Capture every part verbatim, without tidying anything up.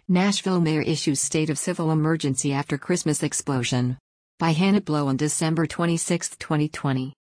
Nashville mayor issues state of civil emergency after Christmas explosion. By Hannah Blow on December twenty-sixth, twenty twenty.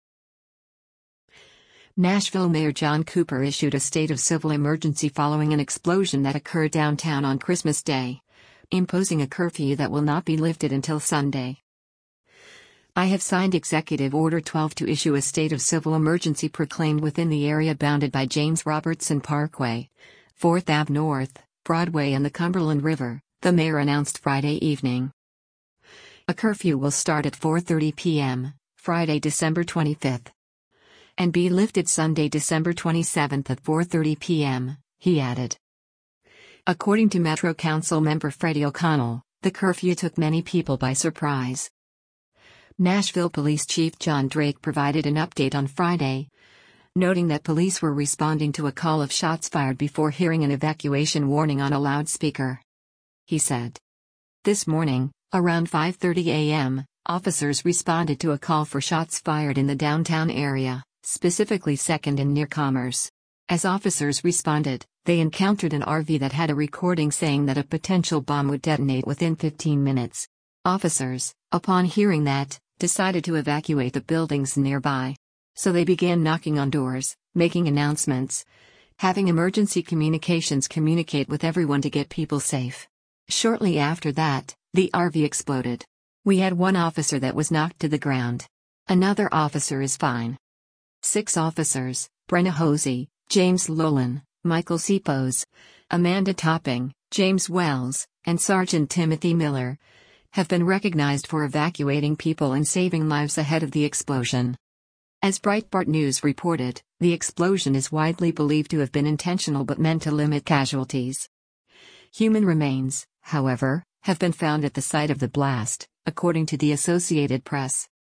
Nashville Mayor John Cooper issued a state of civil emergency following an explosion that occurred downtown on Christmas Day, imposing a curfew that will not be lifted until Sunday. I have signed Executive Order twelve to issue a state of civil emergency proclaimed within the area bounded by James Robertson Parkway, fourth Avenue North, Broadway and the Cumberland River, the mayor announced Friday evening. A curfew will start at four thirty p m, Friday, December twenty-fifth, and be lifted Sunday, December twenty-seventh at four thirty p m, he added. According to Metro Council member Freddie O'Connell, the curfew took many people by surprise. Nashville Police Chief John Drake provided an update on Friday, noting that police were responding to a call of shots fired before hearing an evacuation warning on a loudspeaker. He said, "This morning, around five thirty a m, officers responded to a call for shots fired in the downtown area, specifically second and near Commerce. As officers responded, they encountered an R V that had a recording saying that a potential bomb would detonate within fifteen minutes. Officers, upon hearing that, decided to evacuate the buildings nearby. So they began knocking on doors, making announcements, having emergency communications communicate with everyone to get people safe. Shortly after that, the R V exploded. We had one officer that was knocked to the ground. Another officer is fine. Six officers, Brenna Hosey, James Lolan, Michael Sipos, Amanda Topping, James Wells, and Sergeant Timothy Miller, have been recognized for evacuating people and saving lives ahead of the explosion." As Breitbart News reported, the explosion is widely believed to have been intentional but meant to limit casualties. Human remains, however, have been found at the site of the blast, according to the Associated Press.